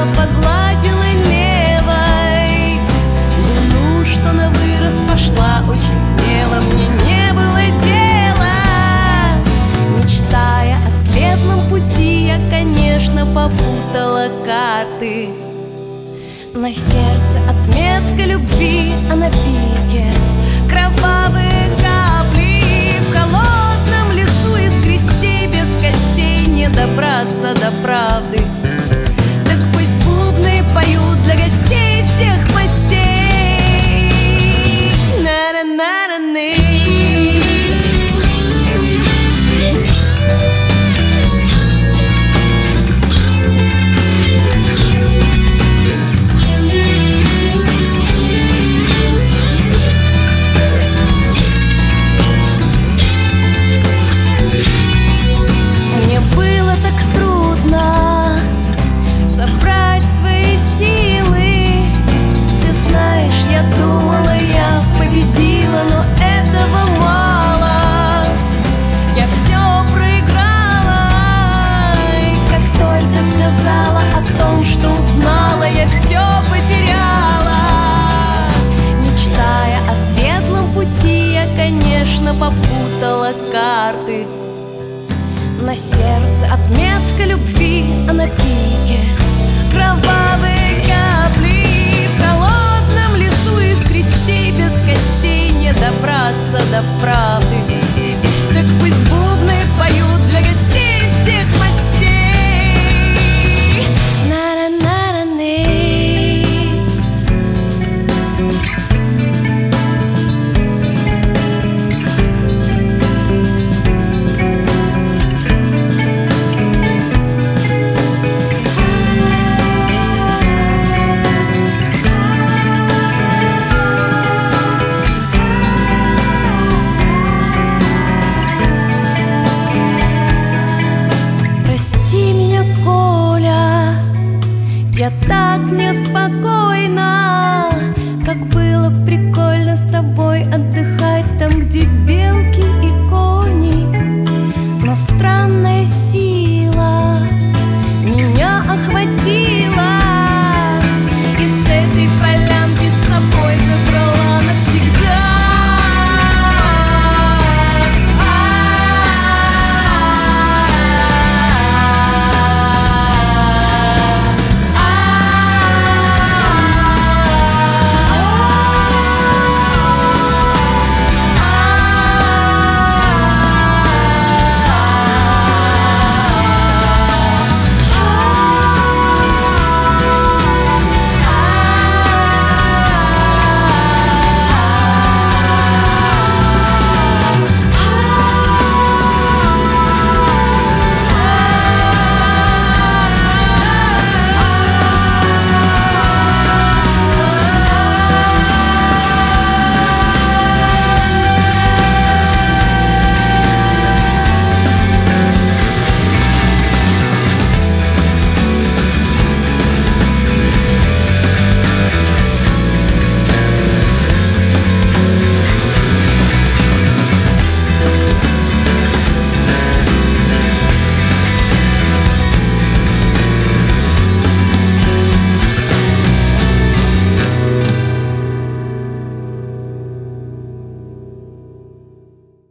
погладила левой луну, что на вырост пошла очень смело. Мне не было дела, мечтая о светлом пути, я, конечно, попутала карты. На сердце отметка любви, а на пике кровавые капли. В холодном лесу из крестей без костей не добраться до правды. Так пусть бубны поют для гостей всех мастей. На-на-на-на-ны. Что узнала, я все потеряла. Мечтая о светлом пути, я, конечно, попутала карты. На сердце отметка любви, а на пике кровавые капли. В холодном лесу из крестей без костей не добраться до правды. Так пусть бубны поют для гостей всех мастей. Я так неспокойна, как было прикольно с тобой отдыхать там, где белки и кони. Но странная